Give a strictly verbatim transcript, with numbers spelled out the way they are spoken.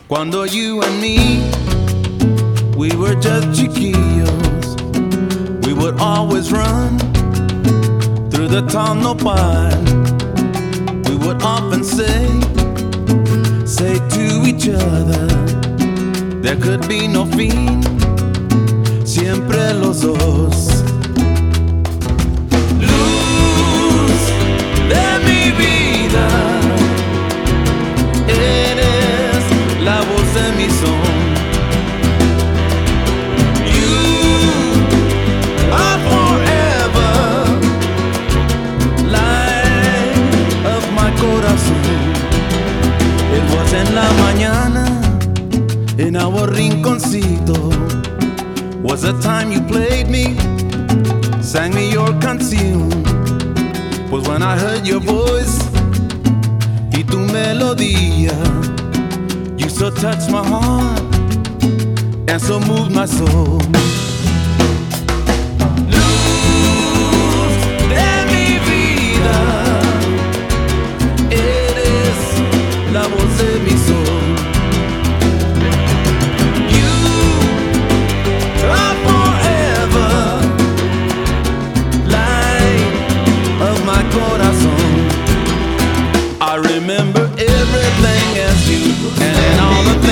Cuando you and me, we were just chiquillos. We would always run through the town nopal. We would often say, say to each other, there could be no fin, siempre los dos. Luz de mi vida, eres la voz de mi son. You are forever, light of my corazón. It was en la mañana, in our rinconcito, was the time you played me, sang me your canción. Was when I heard your voice y tu melodía. You so touched my heart and so moved my soul. Luz de mi vida, eres la voz de mi sol. I remember everything as you, and in all the